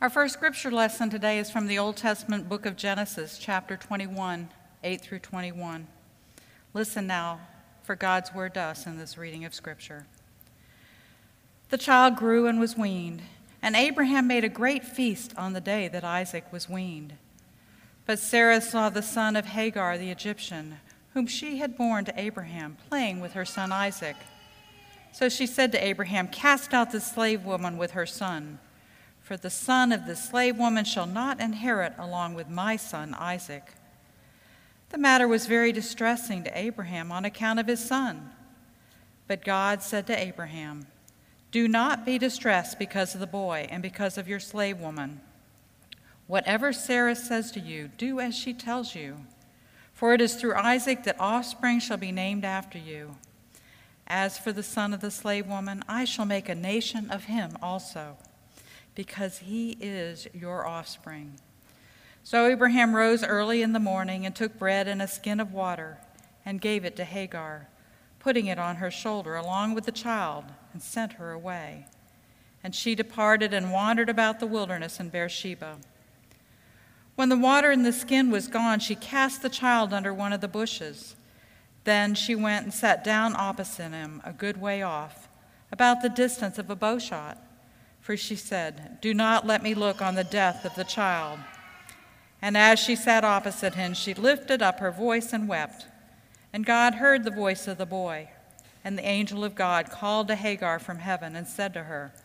Our first scripture lesson today is from the Old Testament book of Genesis, chapter 21, 8 through 21. Listen now for God's word to us in this reading of scripture. The child grew and was weaned, and Abraham made a great feast on the day that Isaac was weaned. But Sarah saw the son of Hagar the Egyptian, whom she had borne to Abraham, playing with her son Isaac. So she said to Abraham, "Cast out the slave woman with her son, for the son of the slave woman shall not inherit along with my son Isaac." The matter was very distressing to Abraham on account of his son. But God said to Abraham, "Do not be distressed because of the boy and because of your slave woman. Whatever Sarah says to you, do as she tells you. For it is through Isaac that offspring shall be named after you. As for the son of the slave woman, I shall make a nation of him also, because he is your offspring." So Abraham rose early in the morning and took bread and a skin of water and gave it to Hagar, putting it on her shoulder along with the child, and sent her away. And she departed and wandered about the wilderness in Beersheba. When the water in the skin was gone, she cast the child under one of the bushes. Then she went and sat down opposite him, a good way off, about the distance of a bowshot. For she said, "Do not let me look on the death of the child." And as she sat opposite him, she lifted up her voice and wept. And God heard the voice of the boy. And the angel of God called to Hagar from heaven and said to her,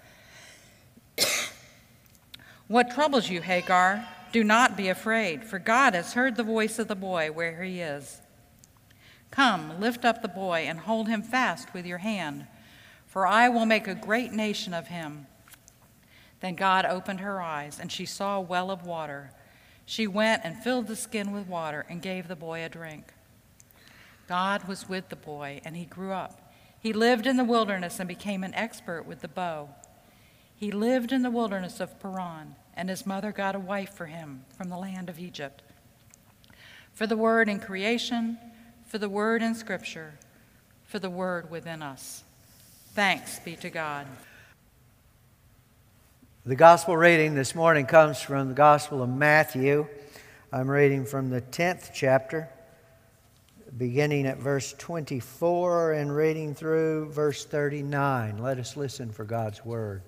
"What troubles you, Hagar? Do not be afraid, for God has heard the voice of the boy where he is. Come, lift up the boy and hold him fast with your hand, for I will make a great nation of him." Then God opened her eyes, and she saw a well of water. She went and filled the skin with water and gave the boy a drink. God was with the boy, and he grew up. He lived in the wilderness and became an expert with the bow. He lived in the wilderness of Paran, and his mother got a wife for him from the land of Egypt. For the word in creation, for the word in Scripture, for the word within us. Thanks be to God. The gospel reading this morning comes from the Gospel of Matthew. I'm reading from the 10th chapter, beginning at verse 24 and reading through verse 39. Let us listen for God's word.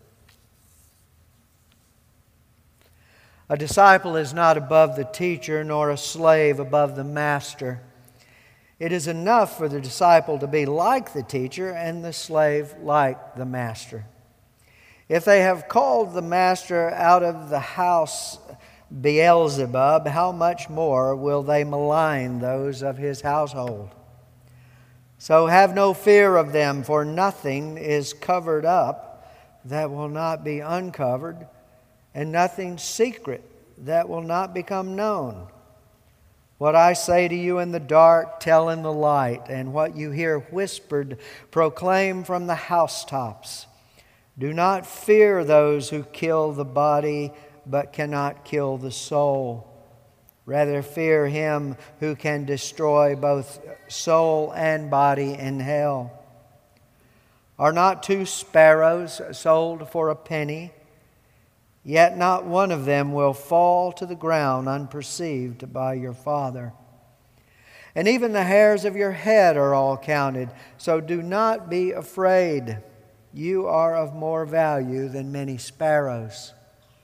"A disciple is not above the teacher, nor a slave above the master. It is enough for the disciple to be like the teacher and the slave like the master. If they have called the master out of the house Beelzebub, how much more will they malign those of his household? So have no fear of them, for nothing is covered up that will not be uncovered, and nothing secret that will not become known. What I say to you in the dark, tell in the light, and what you hear whispered, proclaim from the housetops. Do not fear those who kill the body, but cannot kill the soul. Rather fear him who can destroy both soul and body in hell. Are not 2 sparrows sold for a penny? Yet not one of them will fall to the ground unperceived by your Father. And even the hairs of your head are all counted. So do not be afraid. You are of more value than many sparrows.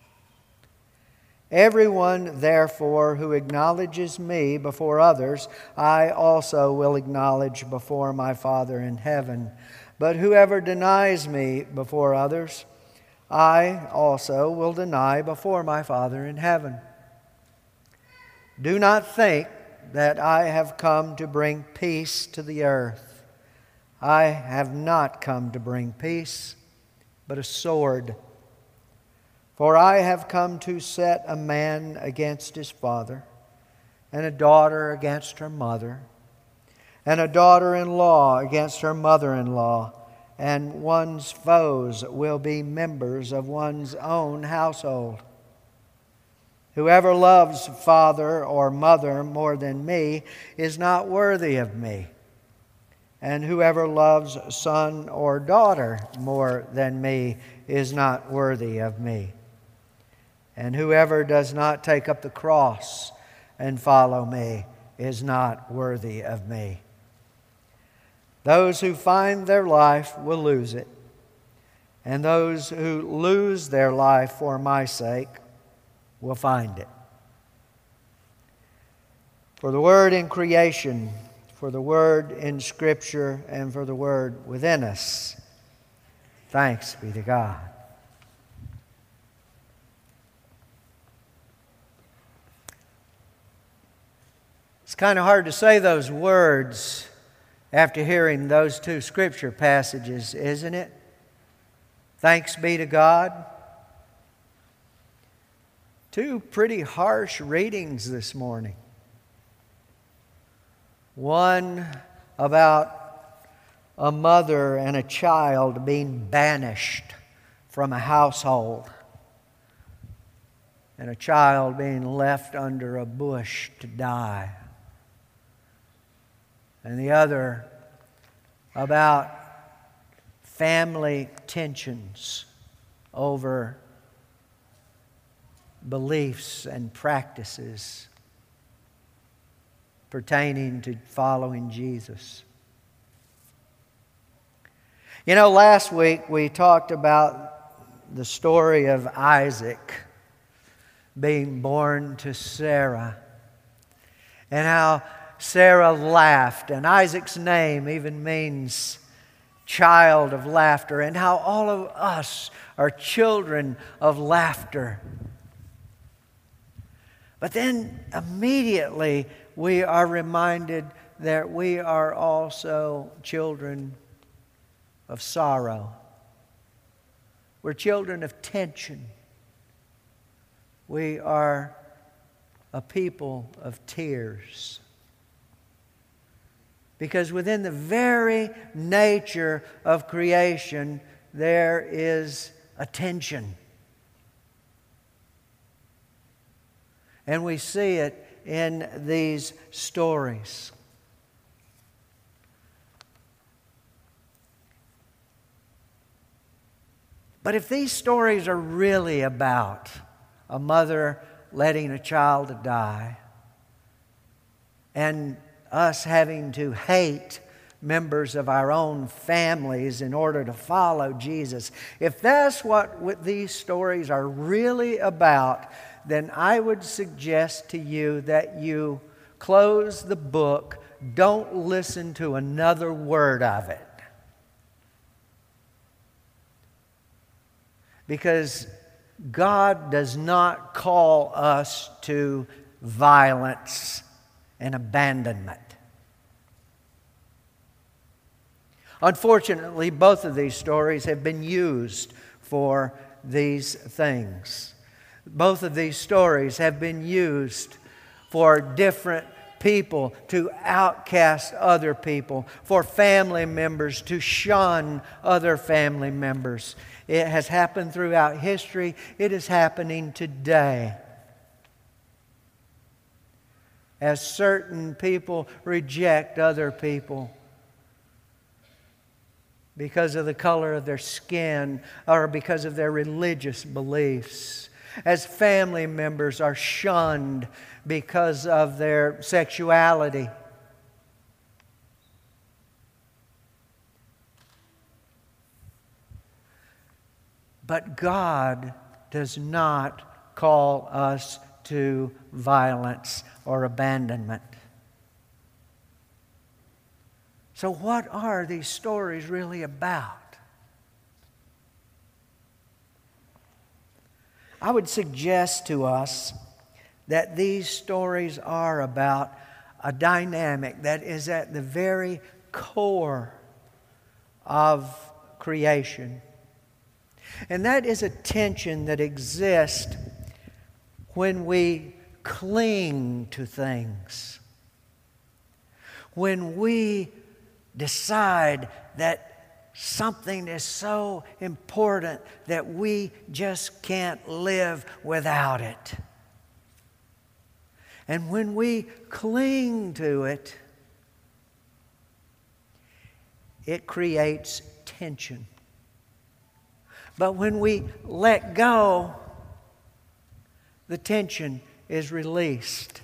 Everyone, therefore, who acknowledges me before others, I also will acknowledge before my Father in heaven. But whoever denies me before others, I also will deny before my Father in heaven. Do not think that I have come to bring peace to the earth. I have not come to bring peace, but a sword. For I have come to set a man against his father, and a daughter against her mother, and a daughter-in-law against her mother-in-law, and one's foes will be members of one's own household. Whoever loves father or mother more than me is not worthy of me. And whoever loves son or daughter more than me is not worthy of me. And whoever does not take up the cross and follow me is not worthy of me. Those who find their life will lose it, and those who lose their life for my sake will find it. For the Word in creation, for the Word in Scripture, and for the Word within us, thanks be to God. It's kind of hard to say those words after hearing those two Scripture passages, isn't it? Thanks be to God. Two pretty harsh readings this morning. One about a mother and a child being banished from a household, and a child being left under a bush to die. And the other about family tensions over beliefs and practices pertaining to following Jesus. You know, last week we talked about the story of Isaac being born to Sarah, and how Sarah laughed, and Isaac's name even means child of laughter, and how all of us are children of laughter. But then immediately we are reminded that we are also children of sorrow. We're children of tension. We are a people of tears. Because within the very nature of creation, there is a tension. And we see it in these stories. But if these stories are really about a mother letting a child die, and us having to hate members of our own families in order to follow Jesus, if that's what these stories are really about, then I would suggest to you that you close the book, don't listen to another word of it. Because God does not call us to violence and abandonment. Unfortunately, both of these stories have been used for these things. Both of these stories have been used for different people to outcast other people, for family members to shun other family members. It has happened throughout history. It is happening today. As certain people reject other people because of the color of their skin or because of their religious beliefs. As family members are shunned because of their sexuality. But God does not call us to violence or abandonment. So what are these stories really about? I would suggest to us that these stories are about a dynamic that is at the very core of creation. And that is a tension that exists when we cling to things. When we decide that something is so important that we just can't live without it. And when we cling to it, it creates tension. But when we let go, the tension is released.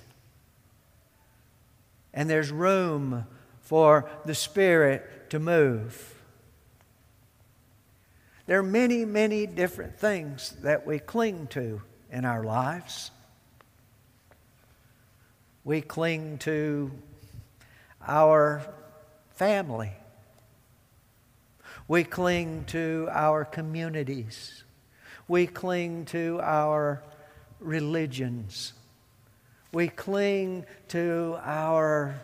And there's room for the Spirit to move. There are many, many different things that we cling to in our lives. We cling to our family. We cling to our communities. We cling to our religions. We cling to our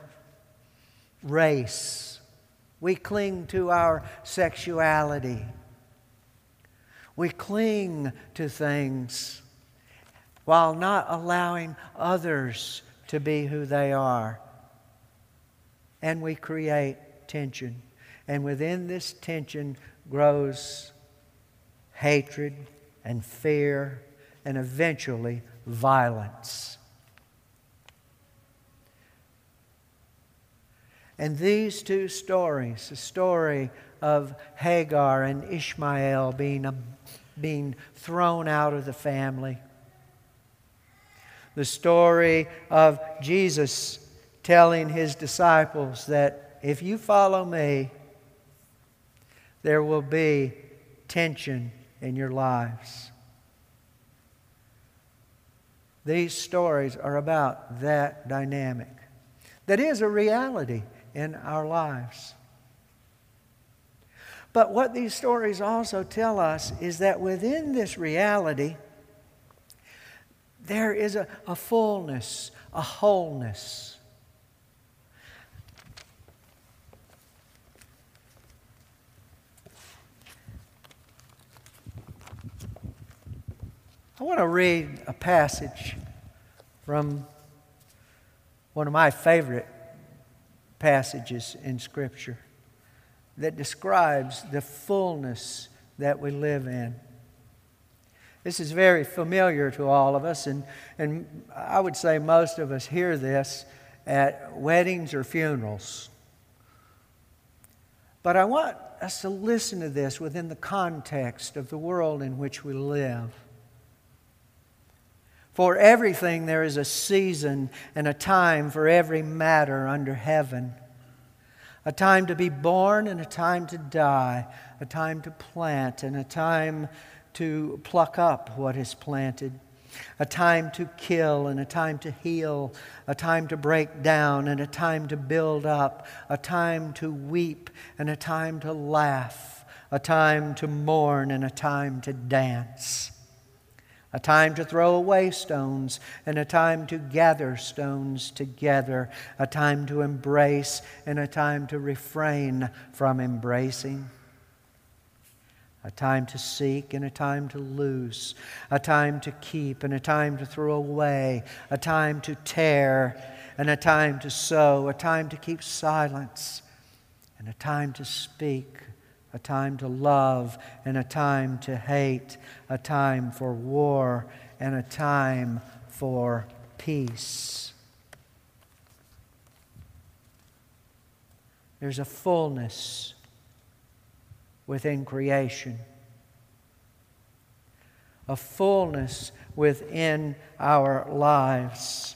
race. We cling to our sexuality. We cling to things while not allowing others to be who they are. And we create tension. And within this tension grows hatred and fear and eventually violence. And these two stories, the story of Hagar and Ishmael being thrown out of the family, the story of Jesus telling His disciples that if you follow me, there will be tension in your lives. These stories are about that dynamic. That is a reality in our lives. But what these stories also tell us is that within this reality, there is a fullness, a wholeness. I want to read a passage from one of my favorite passages in Scripture that describes the fullness that we live in. This is very familiar to all of us, and I would say most of us hear this at weddings or funerals. But I want us to listen to this within the context of the world in which we live. For everything there is a season and a time for every matter under heaven. A time to be born and a time to die. A time to plant and a time to pluck up what is planted. A time to kill and a time to heal. A time to break down and a time to build up. A time to weep and a time to laugh. A time to mourn and a time to dance. A time to throw away stones and a time to gather stones together. A time to embrace and a time to refrain from embracing. A time to seek and a time to lose. A time to keep and a time to throw away. A time to tear and a time to sow. A time to keep silence and a time to speak. A time to love and a time to hate, a time for war and a time for peace. There's a fullness within creation, a fullness within our lives,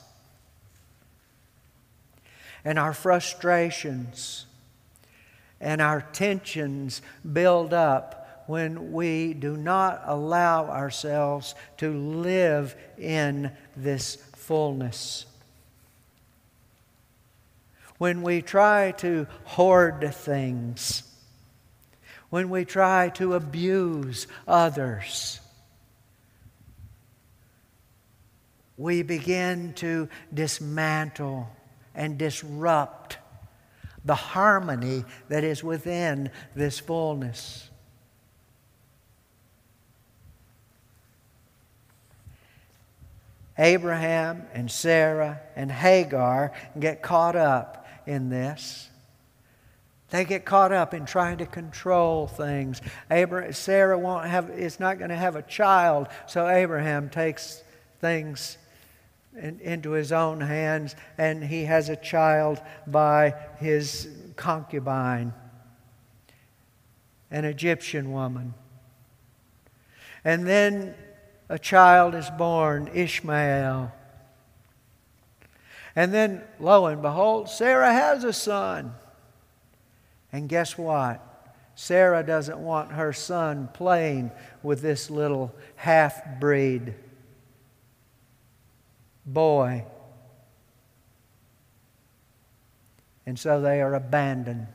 and our frustrations and our tensions build up when we do not allow ourselves to live in this fullness. When we try to hoard things, when we try to abuse others, we begin to dismantle and disrupt the harmony that is within this fullness. Abraham and Sarah and Hagar get caught up in this. They get caught up in trying to control things. Sarah is not going to have a child, so Abraham takes things into his own hands, and he has a child by his concubine, an Egyptian woman. And then a child is born, Ishmael. And then, lo and behold, Sarah has a son. And guess what? Sarah doesn't want her son playing with this little half-breed boy. And so they are abandoned.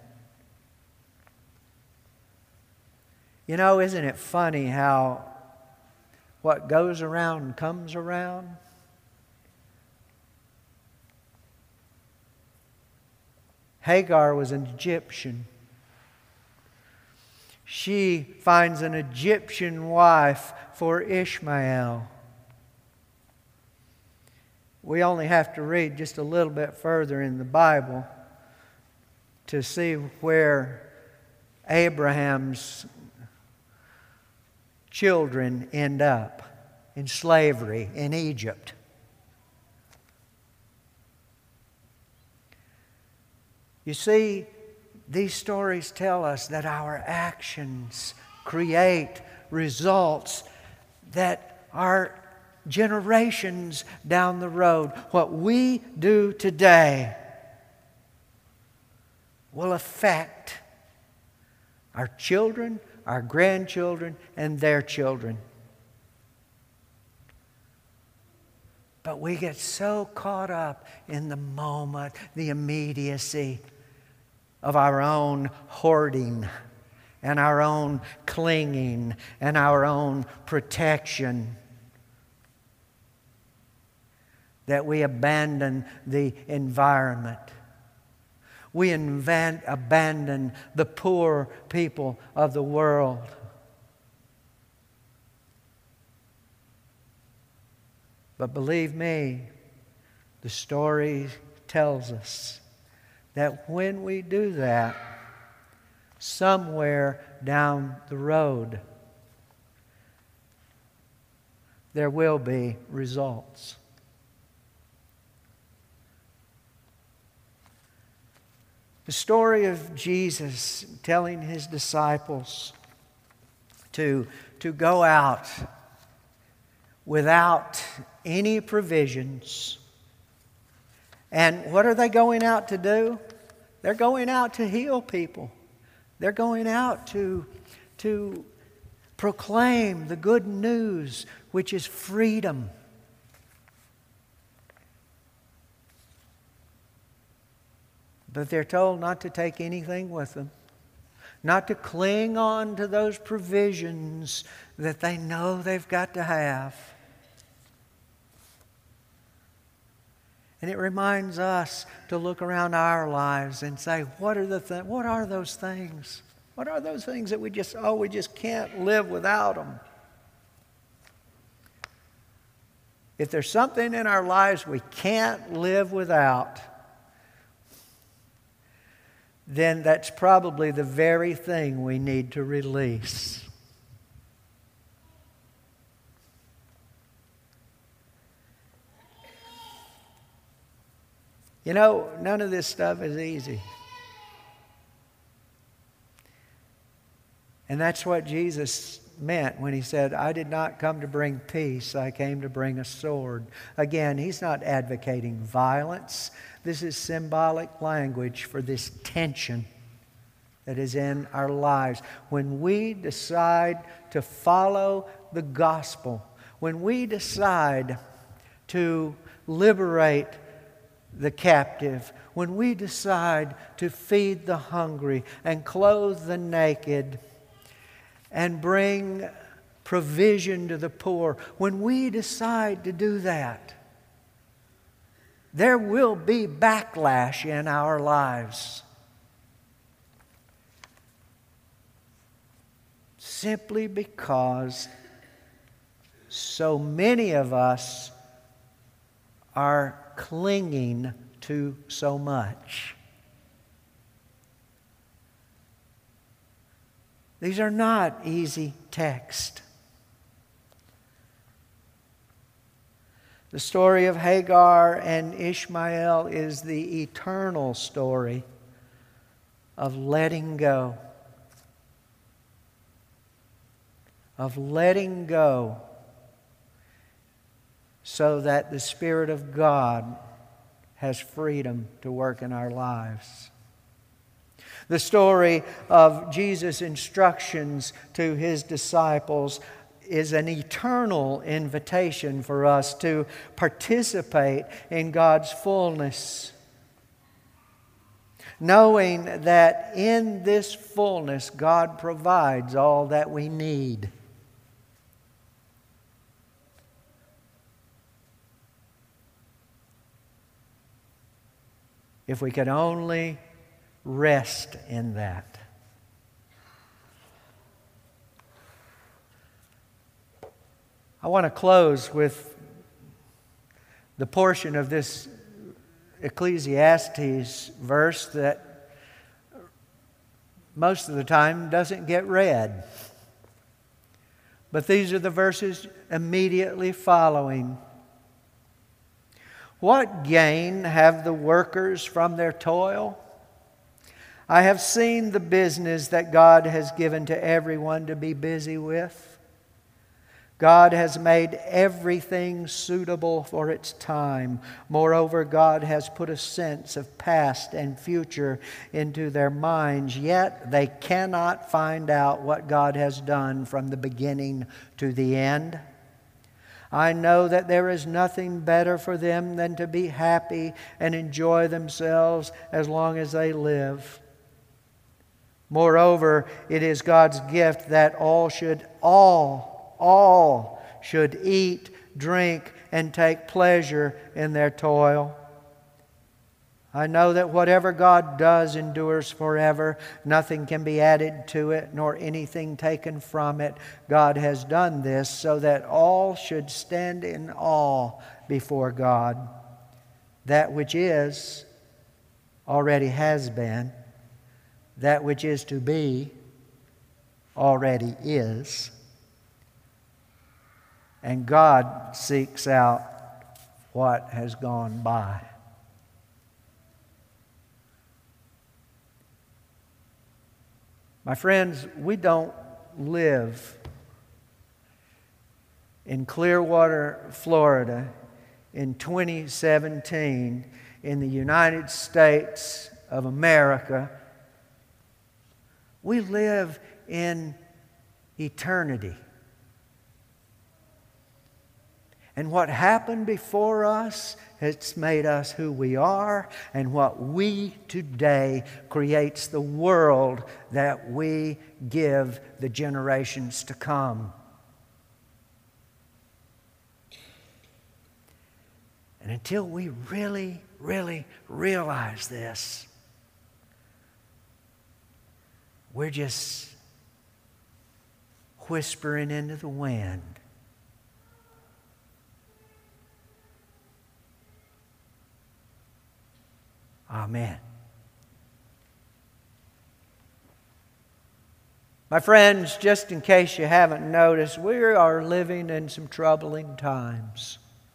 You know, isn't it funny how what goes around comes around? Hagar was an Egyptian. She finds an Egyptian wife for Ishmael. We only have to read just a little bit further in the Bible to see where Abraham's children end up in slavery in Egypt. You see, these stories tell us that our actions create results that are generations down the road. What we do today will affect our children, our grandchildren, and their children. But we get so caught up in the moment, the immediacy of our own hoarding and our own clinging and our own protection that we abandon the environment. We abandon the poor people of the world. But believe me, the story tells us that when we do that, somewhere down the road, there will be results. The story of Jesus telling His disciples to go out without any provisions. And what are they going out to do? They're going out to heal people. They're going out to proclaim the good news, which is freedom. But they're told not to take anything with them, not to cling on to those provisions that they know they've got to have. And it reminds us to look around our lives and say, what are those things? What are those things that we just can't live without them? If there's something in our lives we can't live without, then that's probably the very thing we need to release. You know, none of this stuff is easy. And that's what Jesus meant when He said, I did not come to bring peace, I came to bring a sword. Again, He's not advocating violence. This is symbolic language for this tension that is in our lives. When we decide to follow the gospel, when we decide to liberate the captive, when we decide to feed the hungry and clothe the naked and bring provision to the poor, when we decide to do that, there will be backlash in our lives. Simply because so many of us are clinging to so much. These are not easy texts. The story of Hagar and Ishmael is the eternal story of letting go. Of letting go so that the Spirit of God has freedom to work in our lives. The story of Jesus' instructions to His disciples is an eternal invitation for us to participate in God's fullness, knowing that in this fullness God provides all that we need. If we could only rest in that. I want to close with the portion of this Ecclesiastes verse that most of the time doesn't get read. But these are the verses immediately following. What gain have the workers from their toil? I have seen the business that God has given to everyone to be busy with. God has made everything suitable for its time. Moreover, God has put a sense of past and future into their minds, yet they cannot find out what God has done from the beginning to the end. I know that there is nothing better for them than to be happy and enjoy themselves as long as they live. Moreover, it is God's gift that all should eat, drink, and take pleasure in their toil. I know that whatever God does endures forever. Nothing can be added to it, nor anything taken from it. God has done this so that all should stand in awe before God. That which is already has been. That which is to be already is. And God seeks out what has gone by. My friends, we don't live in Clearwater, Florida in 2017 in the United States of America. We live in eternity. And what happened before us, it's made us who we are, and what we today creates the world that we give the generations to come. And until we really, really realize this, we're just whispering into the wind. Amen. My friends, just in case you haven't noticed, we are living in some troubling times.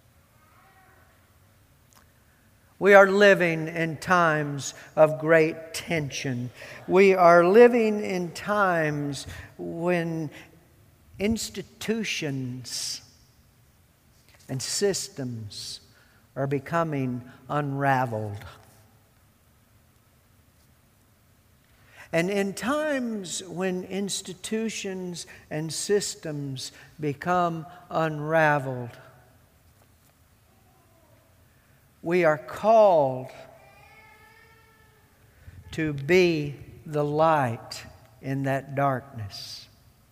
We are living in times of great tension. We are living in times when institutions and systems are becoming unraveled. And in times when institutions and systems become unraveled, we are called to be the light in that darkness.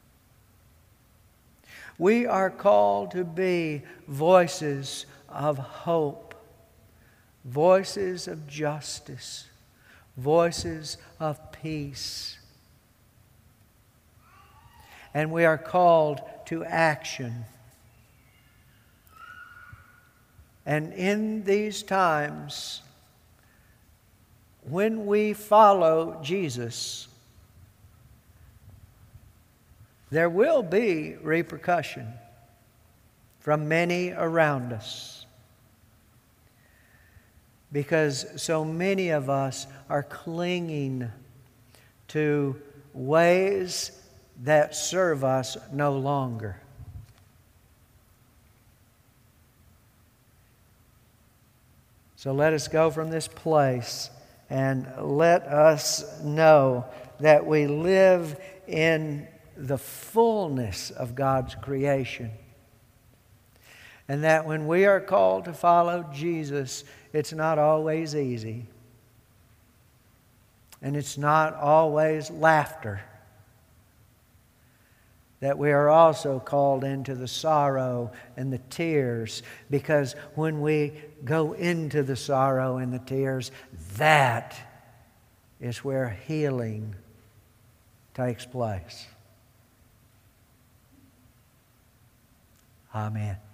We are called to be voices of hope, voices of justice, voices of peace. And we are called to action. And in these times, when we follow Jesus, there will be repercussion from many around us, because so many of us are clinging to ways that serve us no longer. So let us go from this place and let us know that we live in the fullness of God's creation. And that when we are called to follow Jesus, it's not always easy. And it's not always laughter. That we are also called into the sorrow and the tears, because when we go into the sorrow and the tears, that is where healing takes place. Amen.